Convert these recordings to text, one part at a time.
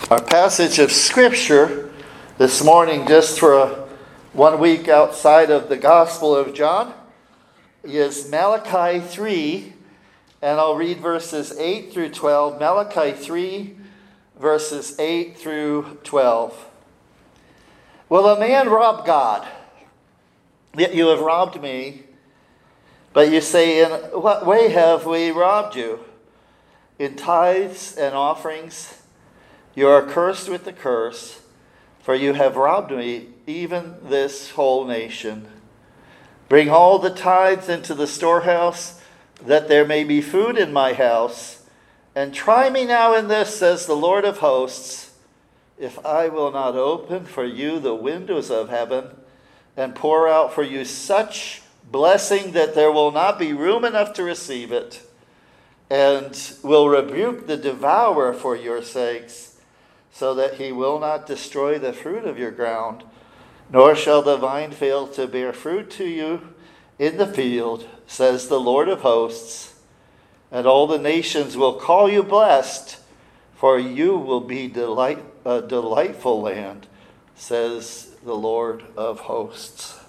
Our passage of Scripture this morning, just for 1 week outside of the Gospel of John, is Malachi 3, and I'll read verses 8 through 12. Malachi 3, verses 8 through 12. Will a man rob God? Yet you have robbed me. But you say, in what way have we robbed you? In tithes and offerings? You are cursed with the curse, for you have robbed me, even this whole nation. Bring all the tithes into the storehouse, that there may be food in my house. And try me now in this, says the Lord of hosts, if I will not open for you the windows of heaven, and pour out for you such blessing that there will not be room enough to receive it, and will rebuke the devourer for your sakes, so that he will not destroy the fruit of your ground, nor shall the vine fail to bear fruit to you in the field, says the Lord of hosts. And all the nations will call you blessed, for you will be a delightful land, says the Lord of hosts.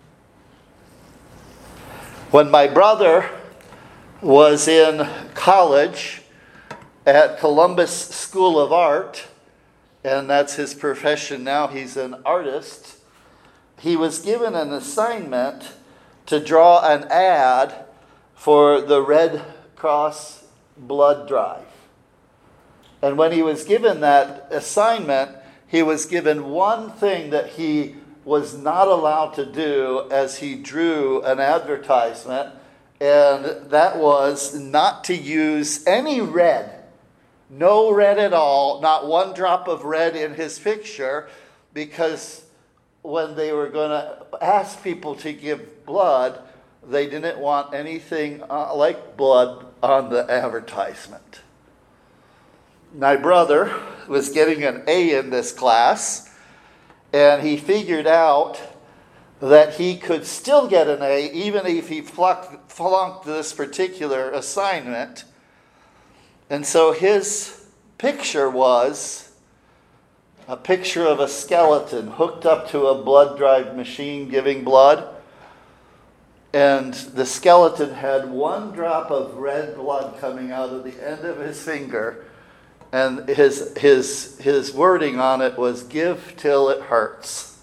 When my brother was in college at Columbus School of Art, and that's his profession now, he's an artist, he was given an assignment to draw an ad for the Red Cross blood drive. And when he was given that assignment, he was given one thing that he was not allowed to do as he drew an advertisement, and that was not to use any red. No red at all, not one drop of red in his picture, because when they were going to ask people to give blood, they didn't want anything like blood on the advertisement. My brother was getting an A in this class, and he figured out that he could still get an A even if he flunked this particular assignment. And so his picture was a picture of a skeleton hooked up to a blood drive machine giving blood. And the skeleton had one drop of red blood coming out of the end of his finger. And his wording on it was, "Give till it hurts."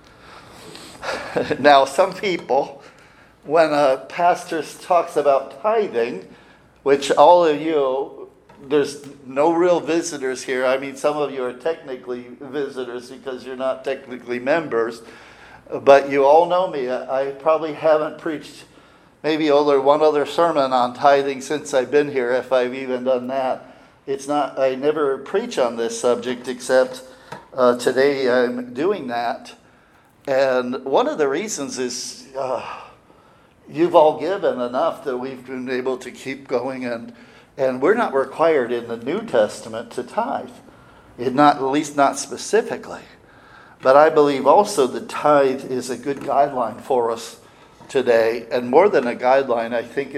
Now, some people, when a pastor talks about tithing, which all of you, there's no real visitors here. I mean, some of you are technically visitors because you're not technically members. But you all know me. I probably haven't preached maybe one other sermon on tithing since I've been here, if I've even done that. I never preach on this subject except today I'm doing that. And one of the reasons is you've all given enough that we've been able to keep going, and we're not required in the New Testament to tithe, at least not specifically. But I believe also the tithe is a good guideline for us today. And more than a guideline, I think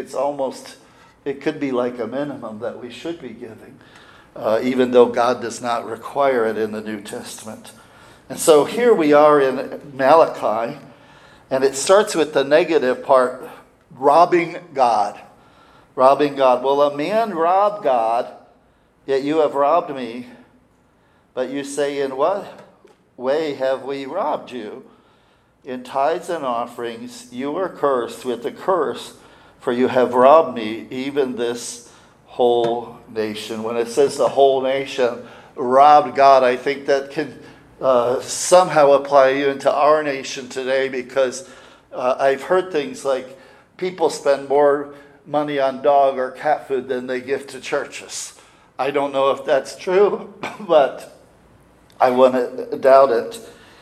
it could be like a minimum that we should be giving, even though God does not require it in the New Testament. And so here we are in Malachi, and it starts with the negative part, robbing God. Robbing God. Will a man rob God? Yet you have robbed me. But you say, in what way have we robbed you? In tithes and offerings, you are cursed with the curse, for you have robbed me, even this whole nation. When it says the whole nation robbed God, I think that can somehow apply even to our nation today, because I've heard things like people spend more money on dog or cat food than they give to churches. I don't know if that's true, but I wouldn't doubt it.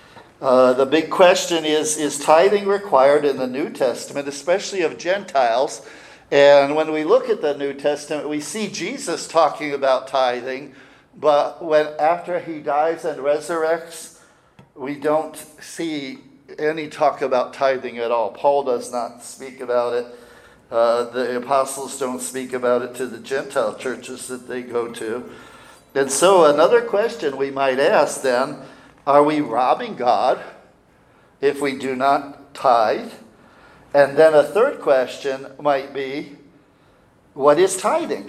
The big question is tithing required in the New Testament, especially of Gentiles? And when we look at the New Testament, we see Jesus talking about tithing, but after he dies and resurrects, we don't see any talk about tithing at all. Paul does not speak about it. The apostles don't speak about it to the Gentile churches that they go to. And so another question we might ask then, are we robbing God if we do not tithe? And then a third question might be, what is tithing?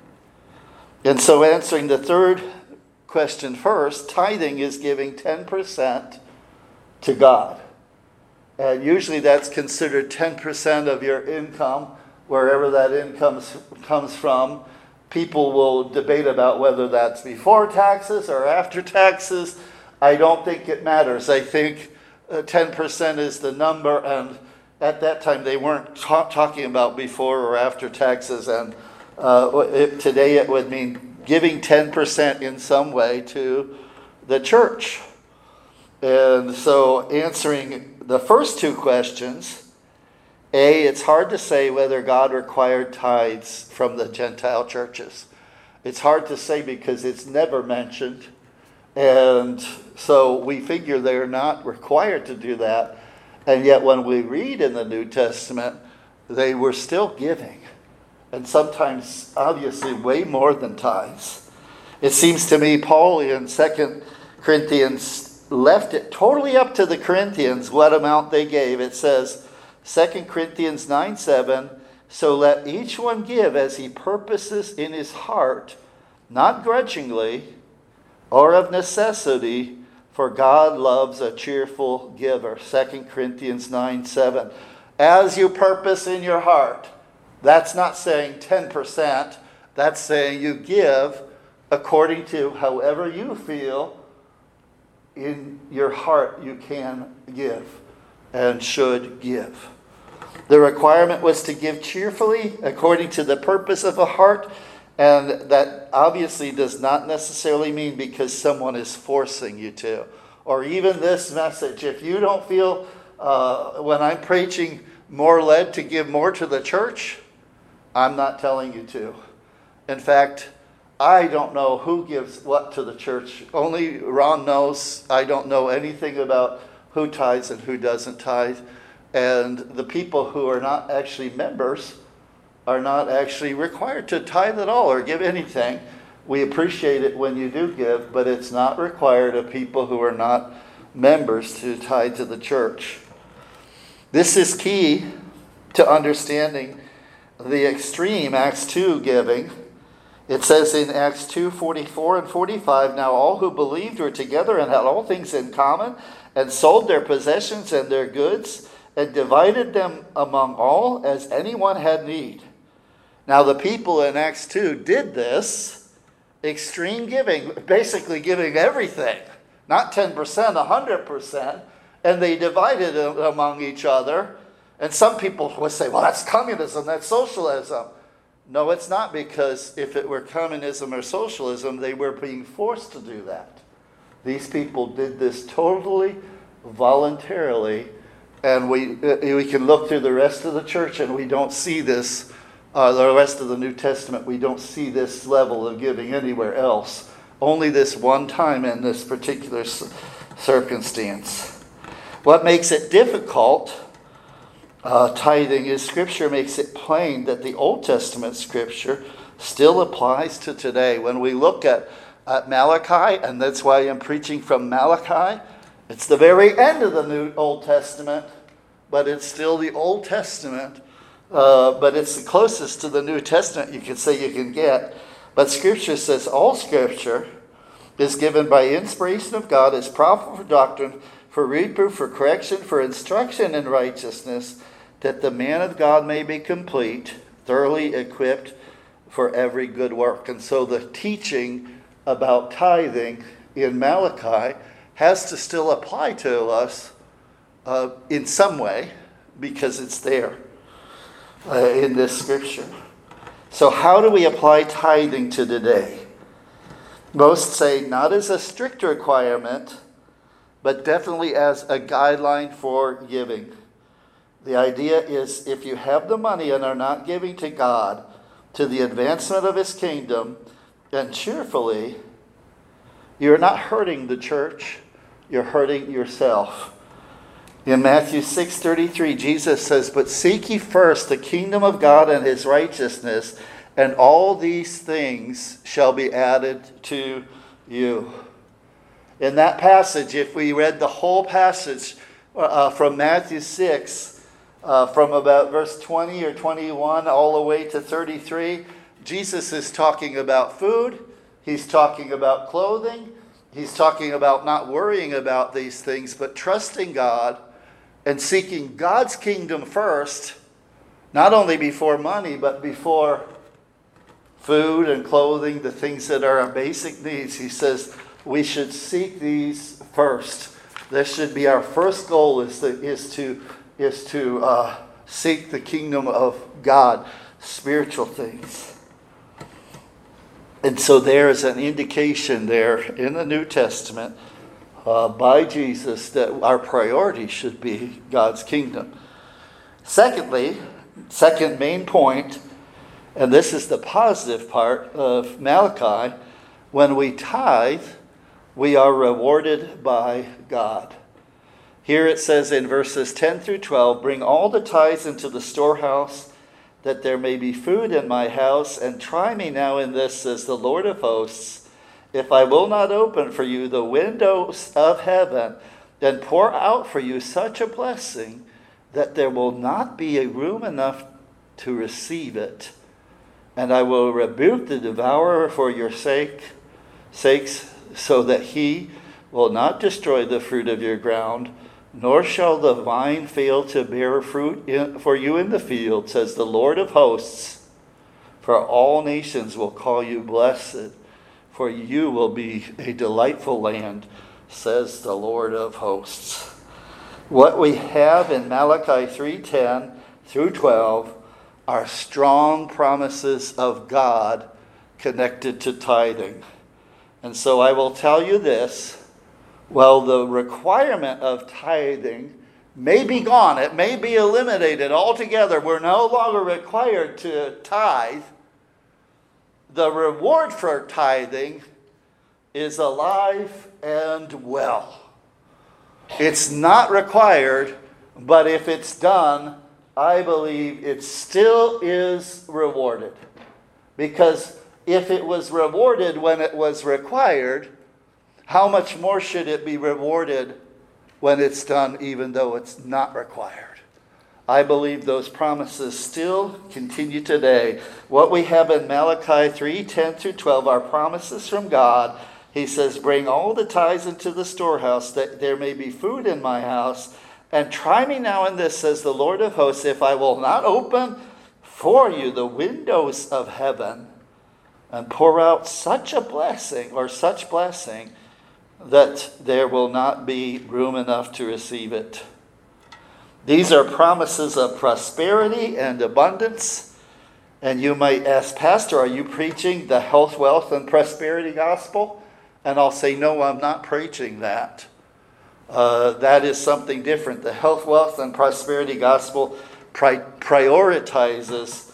And so answering the third question first, tithing is giving 10% to God. And usually that's considered 10% of your income, wherever that income comes from. People will debate about whether that's before taxes or after taxes. I don't think it matters. I think 10% is the number, and at that time they weren't talking about before or after taxes. And today it would mean giving 10% in some way to the church. And so answering the first two questions, A, it's hard to say whether God required tithes from the Gentile churches. It's hard to say because it's never mentioned. And so we figure they're not required to do that. And yet when we read in the New Testament, they were still giving. And sometimes, obviously, way more than tithes. It seems to me Paul in 2 Corinthians left it totally up to the Corinthians what amount they gave. It says, 2 Corinthians 9:7, so let each one give as he purposes in his heart, not grudgingly or of necessity, for God loves a cheerful giver. 2 Corinthians 9:7. As you purpose in your heart. That's not saying 10%. That's saying you give according to however you feel in your heart you can give and should give. The requirement was to give cheerfully according to the purpose of a heart, and that obviously does not necessarily mean because someone is forcing you to. Or even this message, if you don't feel when I'm preaching more led to give more to the church, I'm not telling you to. In fact, I don't know who gives what to the church. Only Ron knows. I don't know anything about who tithes and who doesn't tithe. And the people who are not actually members are not actually required to tithe at all or give anything. We appreciate it when you do give, but it's not required of people who are not members to tithe to the church. This is key to understanding the extreme Acts 2 giving. It says in Acts 2:44 and 45, now all who believed were together and had all things in common, and sold their possessions and their goods, and divided them among all as anyone had need. Now the people in Acts 2 did this extreme giving, basically giving everything, not 10%, 100%, and they divided it among each other. And some people would say, well, that's communism, that's socialism. No, it's not, because if it were communism or socialism, they were being forced to do that. These people did this totally voluntarily, and we can look through the rest of the church and we don't see this, the rest of the New Testament, we don't see this level of giving anywhere else. Only this one time in this particular circumstance. What makes it difficult, tithing, is Scripture makes it plain that the Old Testament Scripture still applies to today. When we look at Malachi, and that's why I'm preaching from Malachi, it's the very end of the Old Testament, but it's still the Old Testament, but it's the closest to the New Testament you can say you can get. But Scripture says all Scripture is given by inspiration of God, is profitable for doctrine, for reproof, for correction, for instruction in righteousness, that the man of God may be complete, thoroughly equipped for every good work. And so the teaching about tithing in Malachi has to still apply to us in some way, because it's there in this Scripture. So how do we apply tithing to today? Most say not as a strict requirement, but definitely as a guideline for giving. The idea is, if you have the money and are not giving to God to the advancement of His kingdom, and cheerfully, you're not hurting the church, you're hurting yourself. In Matthew 6:33, Jesus says, but seek ye first the kingdom of God and His righteousness, and all these things shall be added to you. In that passage, if we read the whole passage from Matthew 6, from about verse 20 or 21 all the way to 33, Jesus is talking about food. He's talking about clothing. He's talking about not worrying about these things, but trusting God and seeking God's kingdom first, not only before money, but before food and clothing, the things that are our basic needs. He says we should seek these first. This should be our first goal, is to seek the kingdom of God, spiritual things. And so there is an indication there in the New Testament by Jesus that our priority should be God's kingdom. Secondly, second main point, and this is the positive part of Malachi, when we tithe, we are rewarded by God. Here it says in verses 10 through 12, bring all the tithes into the storehouse, that there may be food in my house, and try me now in this, says the Lord of hosts, if I will not open for you the windows of heaven, and pour out for you such a blessing that there will not be a room enough to receive it. And I will rebuke the devourer for your sakes, so that he will not destroy the fruit of your ground, nor shall the vine fail to bear fruit for you in the field, says the Lord of hosts. For all nations will call you blessed, for you will be a delightful land, says the Lord of hosts. What we have in Malachi 3:10 through 12 are strong promises of God connected to tithing. And so I will tell you this. Well, the requirement of tithing may be gone. It may be eliminated altogether. We're no longer required to tithe. The reward for tithing is alive and well. It's not required, but if it's done, I believe it still is rewarded. Because if it was rewarded when it was required, how much more should it be rewarded when it's done even though it's not required? I believe those promises still continue today. What we have in Malachi 3:10 through 12 are promises from God. He says, bring all the tithes into the storehouse, that there may be food in my house. And try me now in this, says the Lord of hosts, if I will not open for you the windows of heaven and pour out such a blessing, or such blessing, that there will not be room enough to receive it. These are promises of prosperity and abundance. And you might ask, Pastor, are you preaching the health, wealth, and prosperity gospel? And I'll say, no, I'm not preaching that. That is something different. The health, wealth, and prosperity gospel prioritizes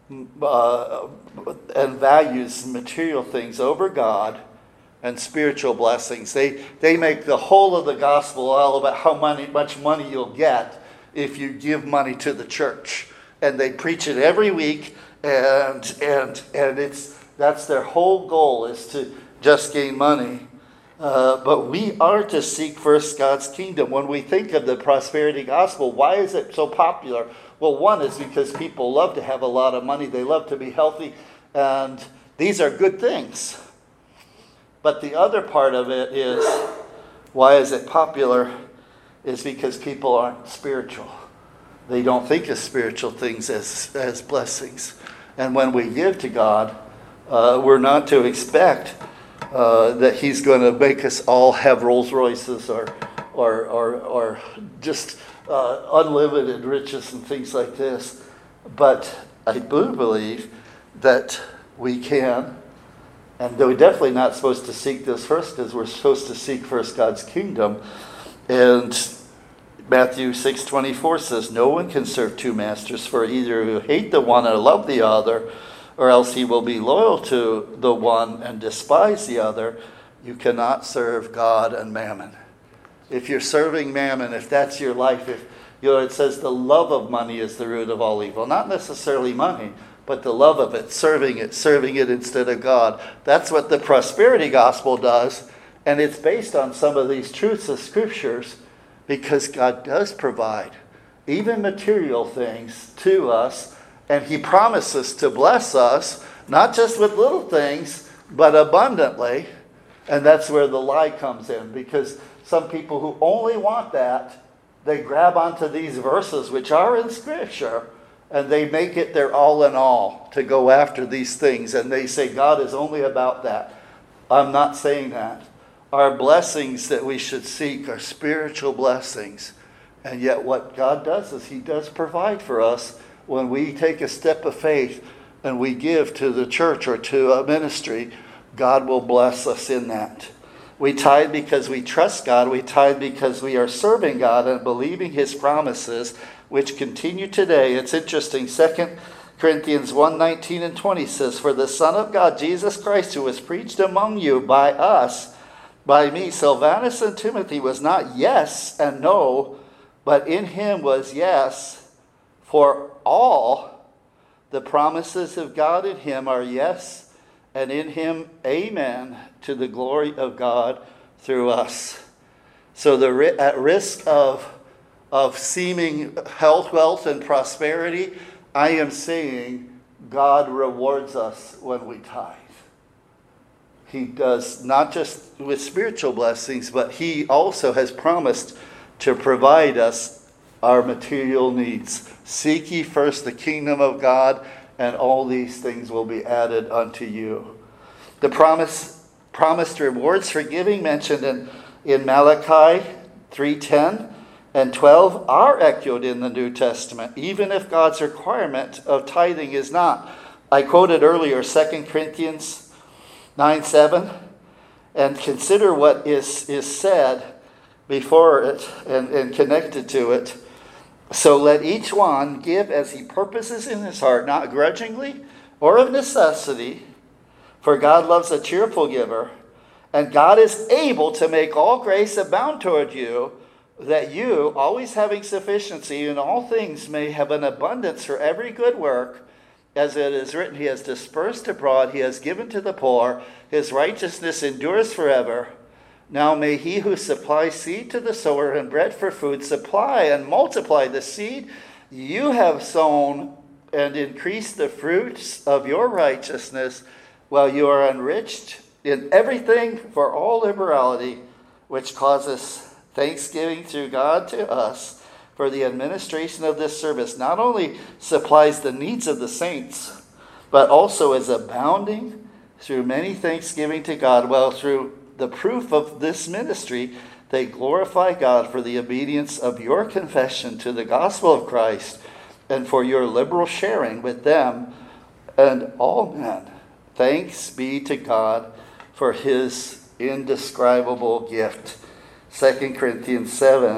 and values material things over God and spiritual blessings. They make the whole of the gospel all about how much money you'll get if you give money to the church. And they preach it every week, and that's their whole goal, is to just gain money. But we are to seek first God's kingdom. When we think of the prosperity gospel, why is it so popular? Well, one is because people love to have a lot of money. They love to be healthy. And these are good things. But the other part of it is, why is it popular? Is because people aren't spiritual. They don't think of spiritual things as blessings. And when we give to God, we're not to expect that He's going to make us all have Rolls Royces or just unlimited riches and things like this. But I do believe that we can, and we're definitely not supposed to seek this first, because we're supposed to seek first God's kingdom. And Matthew 6:24 says, no one can serve two masters, for either you hate the one and love the other, or else he will be loyal to the one and despise the other. You cannot serve God and mammon. If you're serving mammon, if that's your life, it says the love of money is the root of all evil. Not necessarily money, but the love of it, serving it instead of God. That's what the prosperity gospel does. And it's based on some of these truths of scriptures, because God does provide even material things to us. And he promises to bless us, not just with little things, but abundantly. And that's where the lie comes in, because some people who only want that, they grab onto these verses which are in Scripture, and they make it their all in all to go after these things. And they say God is only about that. I'm not saying that. Our blessings that we should seek are spiritual blessings. And yet what God does is he does provide for us when we take a step of faith and we give to the church or to a ministry. God will bless us in that. We tithe because we trust God. We tithe because we are serving God and believing his promises, which continue today. It's interesting. 2 Corinthians 1:19 and 20 says, "For the Son of God, Jesus Christ, who was preached among you by us, by me, Silvanus and Timothy, was not yes and no, but in him was yes. For all the promises of God in him are yes, and in him, amen, to the glory of God through us." So at risk of seeming health, wealth, and prosperity, I am saying God rewards us when we tithe. He does not just with spiritual blessings, but he also has promised to provide us our material needs. Seek ye first the kingdom of God, and all these things will be added unto you. The promised rewards for giving mentioned in Malachi 3:10 and 12 are echoed in the New Testament, even if God's requirement of tithing is not. I quoted earlier 2 Corinthians 9:7, and consider what is said before it and connected to it. "So let each one give as he purposes in his heart, not grudgingly or of necessity, for God loves a cheerful giver. And God is able to make all grace abound toward you, that you, always having sufficiency in all things, may have an abundance for every good work. As it is written, he has dispersed abroad, he has given to the poor, his righteousness endures forever. Now may he who supplies seed to the sower and bread for food supply and multiply the seed you have sown and increase the fruits of your righteousness, while you are enriched in everything for all liberality, which causes thanksgiving through God to us. For the administration of this service not only supplies the needs of the saints, but also is abounding through many thanksgiving to God, while through the proof of this ministry they glorify God for the obedience of your confession to the gospel of Christ, and for your liberal sharing with them and all men. Thanks be to God for his indescribable gift." 2 Corinthians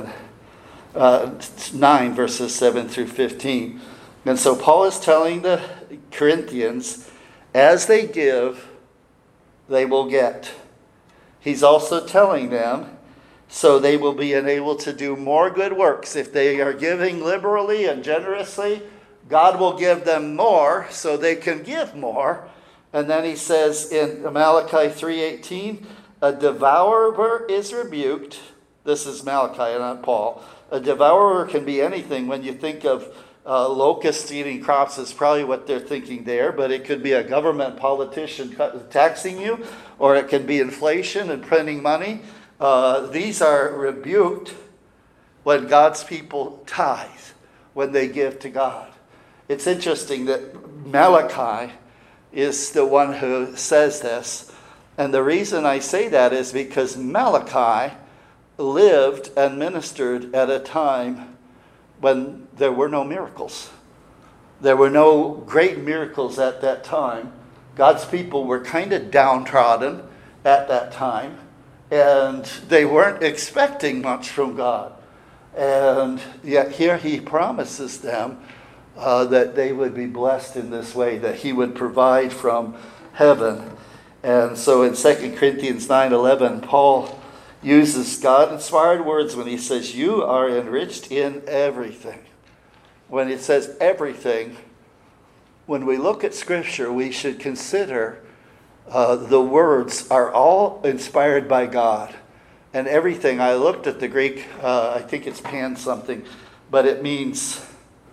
9, verses 7 through 15. And so Paul is telling the Corinthians, as they give, they will get. He's also telling them, so they will be enabled to do more good works. If they are giving liberally and generously, God will give them more so they can give more. And then he says in Malachi 3:18, "A devourer is rebuked." This is Malachi, not Paul. A devourer can be anything. When you think of locusts eating crops, is probably what they're thinking there. But it could be a government politician taxing you, or it can be inflation and printing money. These are rebuked when God's people tithe, when they give to God. It's interesting that Malachi is the one who says this. And the reason I say that is because Malachi lived and ministered at a time when there were no miracles. There were no great miracles at that time. God's people were kind of downtrodden at that time, and they weren't expecting much from God. And yet here he promises them that they would be blessed in this way, that he would provide from heaven. And so in 2 Corinthians 9:11, Paul uses God-inspired words when he says, "You are enriched in everything." When it says everything, when we look at Scripture, we should consider the words are all inspired by God. And everything, I looked at the Greek, I think it's pan something, but it means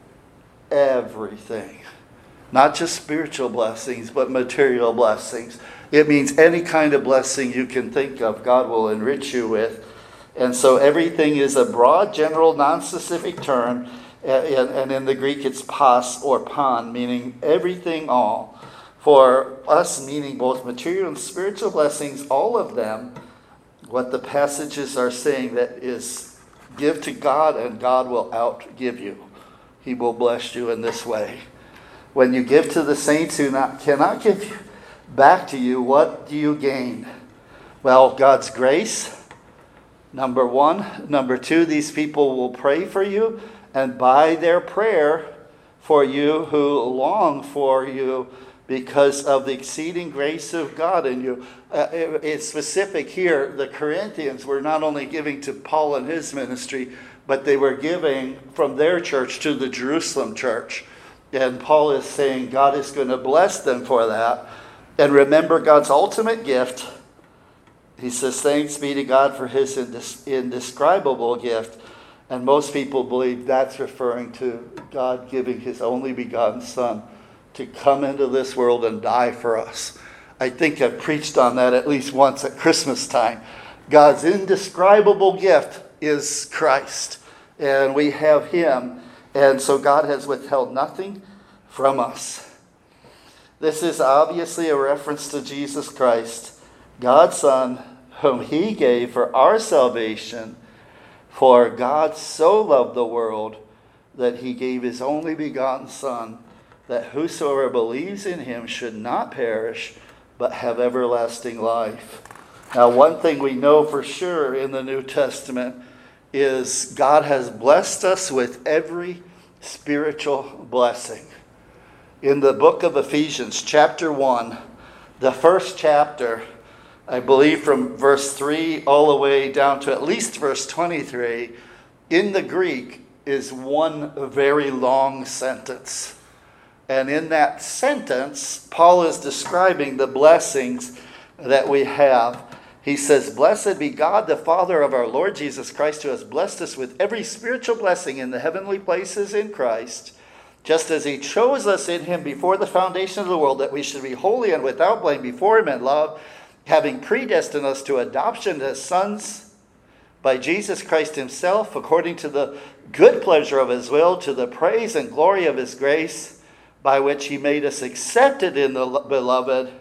everything. Not just spiritual blessings, but material blessings. It means any kind of blessing you can think of, God will enrich you with. And so everything is a broad, general, non-specific term. And in the Greek it's pas or pan, meaning everything, all. For us, meaning both material and spiritual blessings, all of them, what the passages are saying that is, give to God and God will outgive you. He will bless you in this way. When you give to the saints who cannot give back to you, what do you gain? Well, God's grace, number one. Number two, these people will pray for you, and by their prayer for you who long for you, because of the exceeding grace of God in you. It's specific here. The Corinthians were not only giving to Paul and his ministry, but they were giving from their church to the Jerusalem church. And Paul is saying God is going to bless them for that. And remember God's ultimate gift. He says, thanks be to God for his indescribable gift. And most people believe that's referring to God giving his only begotten Son to come into this world and die for us. I think I've preached on that at least once at Christmas time. God's indescribable gift is Christ, and we have him, and so God has withheld nothing from us. This is obviously a reference to Jesus Christ, God's Son, whom he gave for our salvation. For God so loved the world that he gave his only begotten Son, that whosoever believes in him should not perish, but have everlasting life. Now, one thing we know for sure in the New Testament is God has blessed us with every spiritual blessing. In the book of Ephesians, chapter 1, the first chapter, I believe from verse 3 all the way down to at least verse 23, in the Greek is one very long sentence. And in that sentence, Paul is describing the blessings that we have. He says, blessed be God, the Father of our Lord Jesus Christ, who has blessed us with every spiritual blessing in the heavenly places in Christ, just as he chose us in him before the foundation of the world, that we should be holy and without blame before him in love, having predestined us to adoption as sons by Jesus Christ himself, according to the good pleasure of his will, to the praise and glory of his grace, by which he made us accepted in the beloved.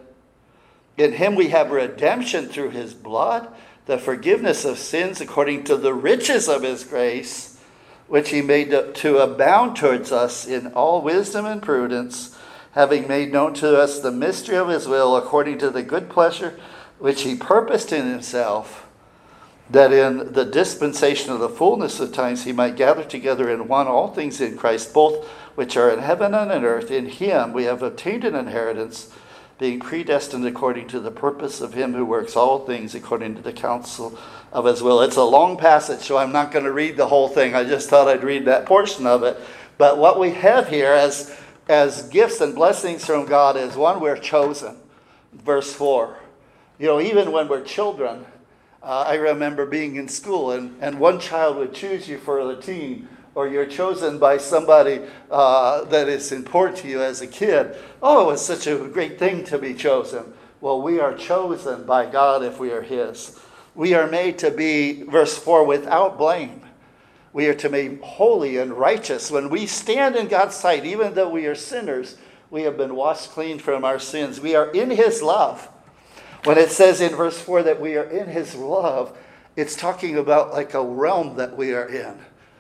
In him we have redemption through his blood, the forgiveness of sins according to the riches of his grace, which he made to abound towards us in all wisdom and prudence, having made known to us the mystery of his will, according to the good pleasure which he purposed in himself, that in the dispensation of the fullness of times he might gather together in one all things in Christ, both which are in heaven and in earth. In him we have obtained an inheritance, being predestined according to the purpose of him who works all things according to the counsel of his will. It's a long passage, so I'm not going to read the whole thing. I just thought I'd read that portion of it. But what we have here as gifts and blessings from God is, one, we're chosen. Verse 4. Even when we're children, I remember being in school and one child would choose you for the team, or you're chosen by somebody that is important to you as a kid. Oh, it was such a great thing to be chosen. Well, we are chosen by God if we are his. We are made to be, verse 4, without blame. We are to be holy and righteous. When we stand in God's sight, even though we are sinners, we have been washed clean from our sins. We are in his love. When it says in verse 4 that we are in his love, it's talking about like a realm that we are in.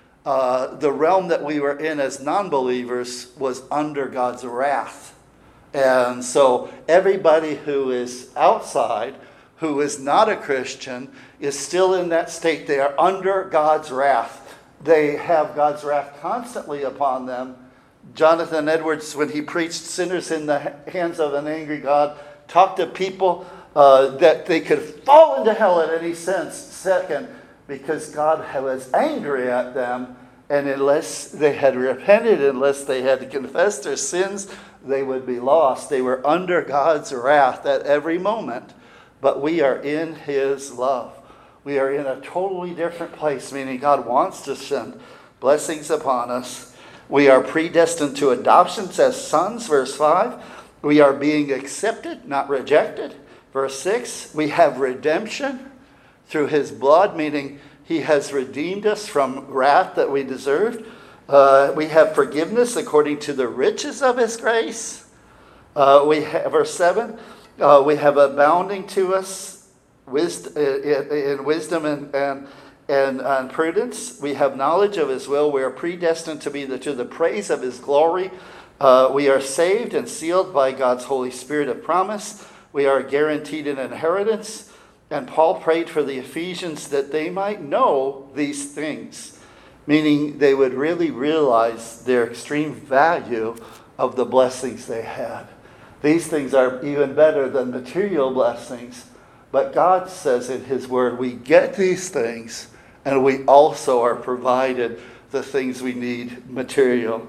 The realm that we were in as non-believers was under God's wrath. And so everybody who is outside, who is not a Christian, is still in that state. They are under God's wrath. They have God's wrath constantly upon them. Jonathan Edwards, when he preached sinners in the hands of an angry God, talked to people that they could fall into hell at any second, because God was angry at them, and unless they had repented, unless they had confessed their sins, they would be lost. They were under God's wrath at every moment, but we are in his love. We are in a totally different place, meaning God wants to send blessings upon us. We are predestined to adoption as sons, verse 5. We are being accepted, not rejected. Verse 6, we have redemption through his blood, meaning he has redeemed us from wrath that we deserved. We have forgiveness according to the riches of his grace. Verse 7, we have abounding to us in wisdom and prudence. We have knowledge of his will. We are predestined to be to the praise of his glory. We are saved and sealed by God's Holy Spirit of promise. We are guaranteed an inheritance. And Paul prayed for the Ephesians that they might know these things, meaning they would really realize their extreme value of the blessings they had. These things are even better than material blessings. But God says in his word, we get these things, and we also are provided the things we need materially.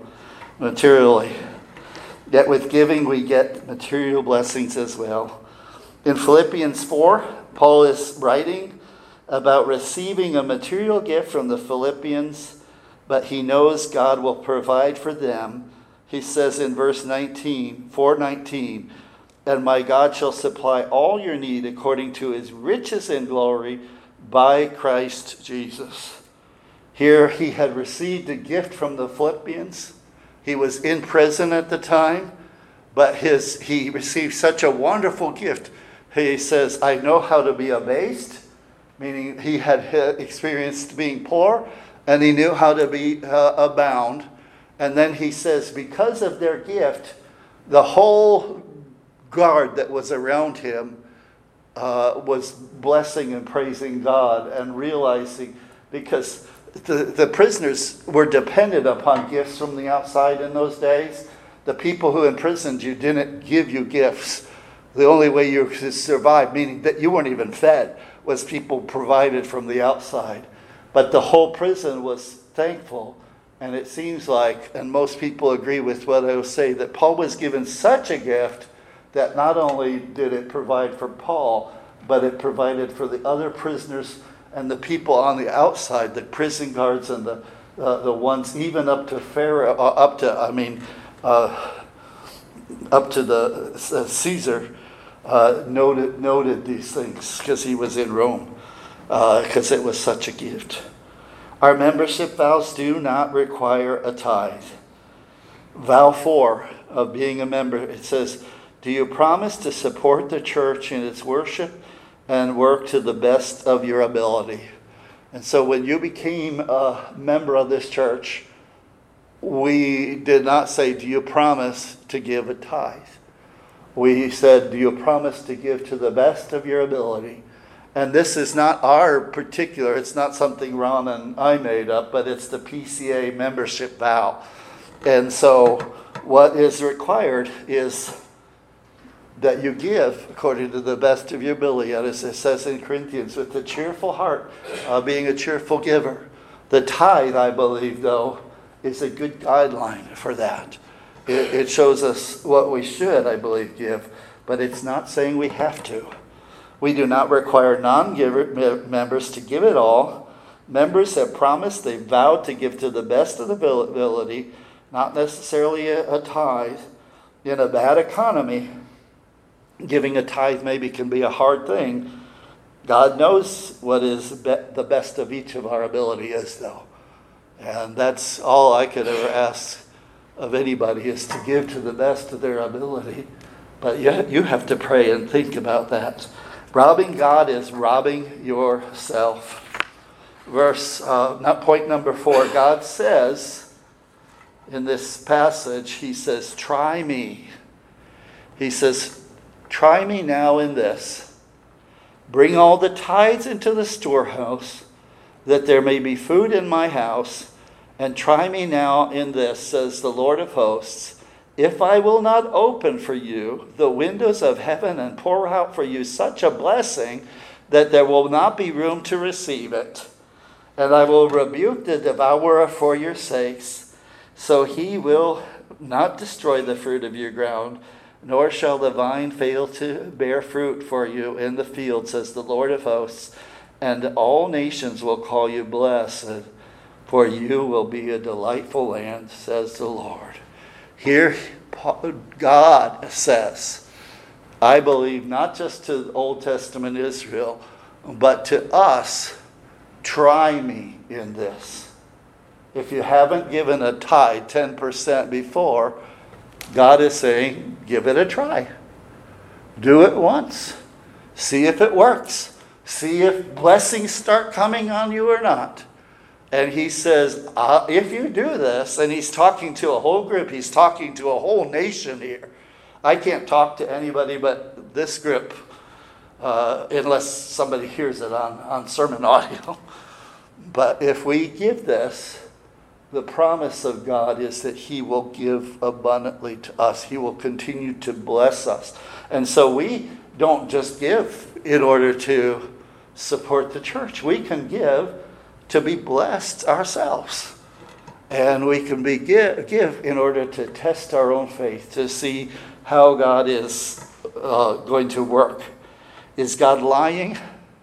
Yet with giving, we get material blessings as well. In Philippians 4, Paul is writing about receiving a material gift from the Philippians, but he knows God will provide for them. He says in verse 19, 4:19, and my God shall supply all your need according to his riches in glory by Christ Jesus. Here he had received a gift from the Philippians. He was in prison at the time, but he received such a wonderful gift. He says, I know how to be abased, meaning he had experienced being poor, and he knew how to be abound. And then he says, because of their gift, the whole guard that was around him was blessing and praising God and realizing, because the prisoners were dependent upon gifts from the outside in those days. The people who imprisoned you didn't give you gifts. The only way you could survive, meaning that you weren't even fed, was people provided from the outside. But the whole prison was thankful. And it seems like, and most people agree with what I will say, that Paul was given such a gift that not only did it provide for Paul, but it provided for the other prisoners and the people on the outside, the prison guards and the ones even up to Pharaoh, up to the Caesar, noted these things because he was in Rome, because it was such a gift. Our membership vows do not require a tithe. Vow 4 of being a member, it says, do you promise to support the church in its worship and work to the best of your ability? And so when you became a member of this church, we did not say, do you promise to give a tithe? We said, do you promise to give to the best of your ability? And this is not our particular, it's not something Ron and I made up, but it's the PCA membership vow. And so what is required is that you give according to the best of your ability. As it says in Corinthians, with a cheerful heart, being a cheerful giver. The tithe, I believe, though, is a good guideline for that. It shows us what we should, I believe, give, but it's not saying we have to. We do not require non-giver members to give it all. Members have promised, they've vowed to give to the best of the ability, not necessarily a tithe. In a bad economy, giving a tithe maybe can be a hard thing. God knows what is the best of each of our ability is, though. And that's all I could ever ask of anybody, is to give to the best of their ability. But you have to pray and think about that. Robbing God is robbing yourself. Point number 4, God says in this passage, he says, try me. He says, try me now in this. Bring all the tithes into the storehouse, that there may be food in my house. And try me now in this, says the Lord of hosts, if I will not open for you the windows of heaven and pour out for you such a blessing that there will not be room to receive it. And I will rebuke the devourer for your sakes, so he will not destroy the fruit of your ground, nor shall the vine fail to bear fruit for you in the field, says the Lord of hosts. And all nations will call you blessed, for you will be a delightful land, says the Lord. Here God says, I believe not just to the Old Testament Israel, but to us, try me in this. If you haven't given a tithe 10% before, God is saying, give it a try. Do it once. See if it works. See if blessings start coming on you or not. And he says, if you do this, and he's talking to a whole group, he's talking to a whole nation here. I can't talk to anybody but this group, unless somebody hears it on sermon audio. But if we give this, the promise of God is that he will give abundantly to us. He will continue to bless us. And so we don't just give in order to support the church. We can give to be blessed ourselves. And we can give in order to test our own faith, to see how God is going to work. Is God lying?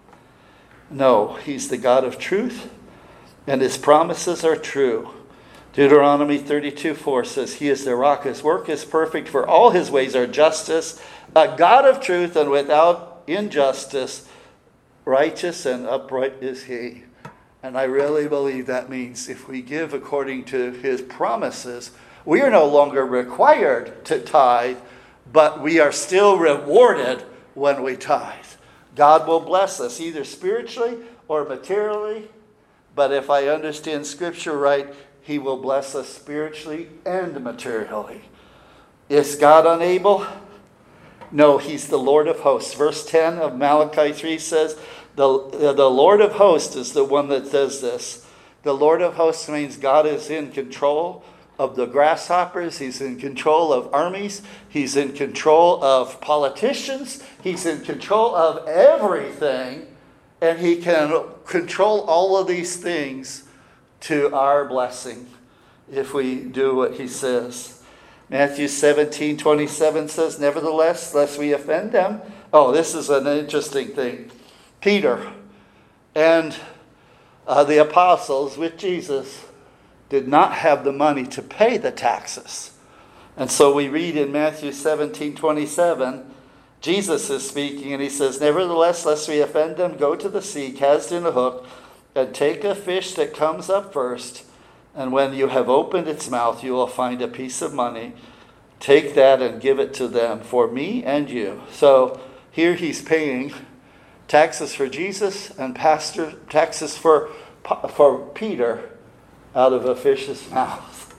No, he's the God of truth, and his promises are true. Deuteronomy 32:4 says, he is the rock, his work is perfect, for all his ways are justice, a God of truth and without injustice, righteous and upright is he. And I really believe that means if we give according to his promises, we are no longer required to tithe, but we are still rewarded when we tithe. God will bless us either spiritually or materially, but if I understand Scripture right, he will bless us spiritually and materially. Is God unable? No, he's the Lord of hosts. Verse 10 of Malachi 3 says, the Lord of hosts is the one that does this. The Lord of hosts means God is in control of the grasshoppers. He's in control of armies. He's in control of politicians. He's in control of everything. And he can control all of these things to our blessing if we do what he says. Matthew 17:27 says, nevertheless, lest we offend them. Oh, this is an interesting thing. Peter and the apostles with Jesus did not have the money to pay the taxes. And so we read in Matthew 17:27, Jesus is speaking and he says, nevertheless, lest we offend them, go to the sea, cast in a hook, and take a fish that comes up first. And when you have opened its mouth, you will find a piece of money. Take that and give it to them for me and you. So here he's paying taxes for Jesus and taxes for Peter out of a fish's mouth.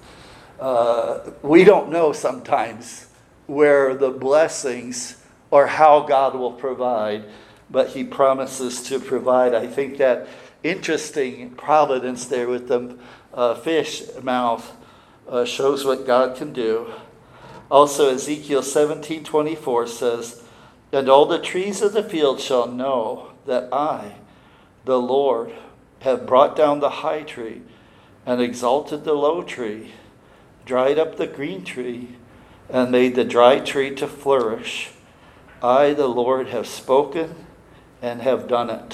We don't know sometimes where the blessings or how God will provide, but he promises to provide. I think that interesting providence there with the fish mouth shows what God can do. Also Ezekiel 17:24 says, and all the trees of the field shall know that I, the Lord, have brought down the high tree and exalted the low tree, dried up the green tree, and made the dry tree to flourish. I, the Lord, have spoken and have done it.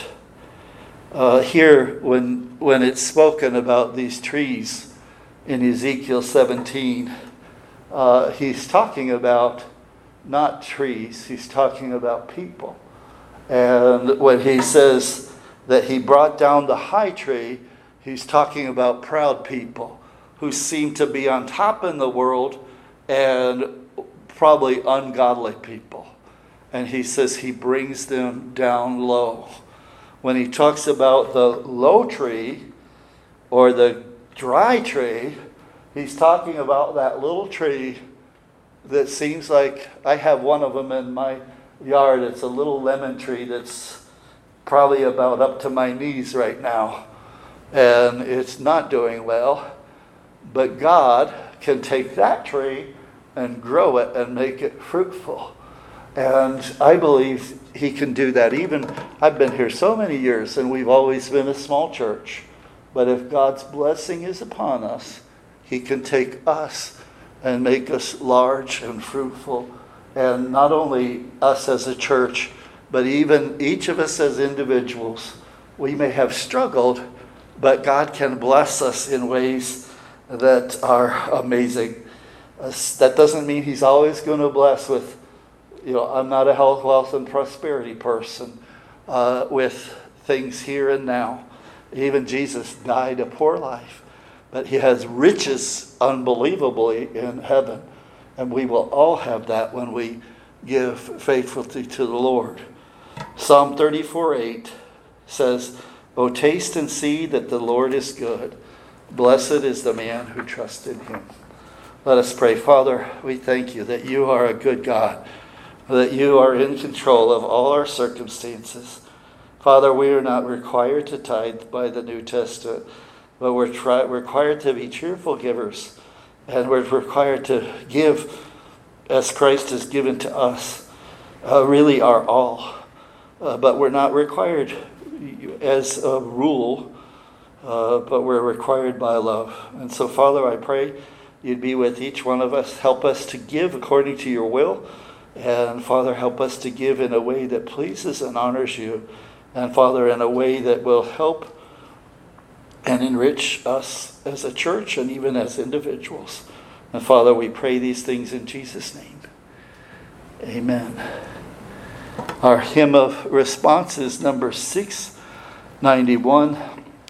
Here, when it's spoken about these trees in Ezekiel 17, he's talking about not trees, he's talking about people. And when he says that he brought down the high tree, he's talking about proud people who seem to be on top in the world and probably ungodly people. And he says he brings them down low. When he talks about the low tree or the dry tree, he's talking about that little tree that seems like, I have one of them in my yard. It's a little lemon tree that's probably about up to my knees right now. And it's not doing well. But God can take that tree and grow it and make it fruitful. And I believe he can do that. Even, I've been here so many years and we've always been a small church. But if God's blessing is upon us, he can take us and make us large and fruitful. And not only us as a church, but even each of us as individuals. We may have struggled, but God can bless us in ways that are amazing. That doesn't mean He's always going to bless with, I'm not a health, wealth, and prosperity person, with things here and now. Even Jesus died a poor life, but He has riches unbelievably in heaven. And we will all have that when we give faithfully to the Lord. Psalm 34:8 says, "O taste and see that the Lord is good. Blessed is the man who trusts in Him." Let us pray. Father, we thank You that You are a good God, that You are in control of all our circumstances. Father, we are not required to tithe by the New Testament, but we're required to be cheerful givers, and we're required to give as Christ has given to us, really our all. But we're not required as a rule, but we're required by love. And so, Father, I pray You'd be with each one of us. Help us to give according to Your will. And, Father, help us to give in a way that pleases and honors You. And, Father, in a way that will help and enrich us as a church and even as individuals. And, Father, we pray these things in Jesus' name. Amen. Our hymn of response is number 691.